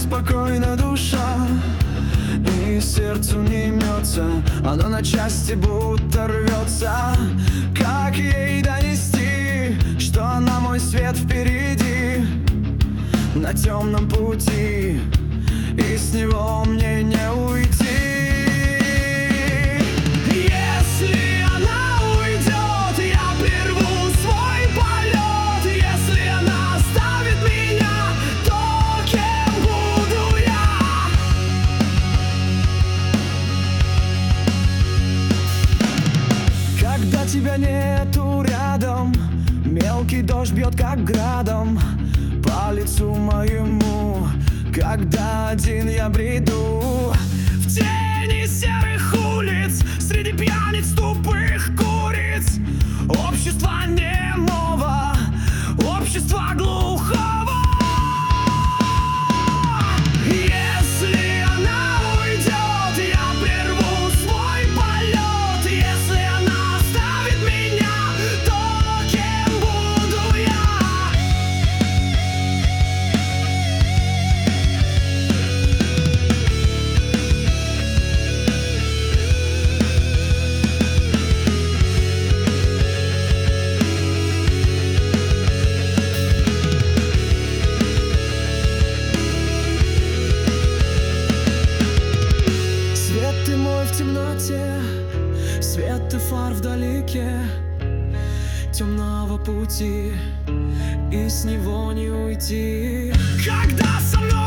неспокойна душа, и сердцу не имется, оно на части будто рвется. Как ей донести, что она мой свет впереди, на темном пути, и с него мне не уйти. Если она уйдет, я прерву свой полет. Если она оставит меня, то кем буду я? Когда тебя нету рядом, мелкий дождь бьет как градом по лицу моему. Когда один я бреду в тени серых улиц, среди пьяниц, тупых куриц, общество немого, общество глухого. Если она уйдет, я прерву свой полет. Если она оставит меня, то кем буду я? В темноте, свет и фар вдалеке темного пути, и с него не уйти. Когда со мной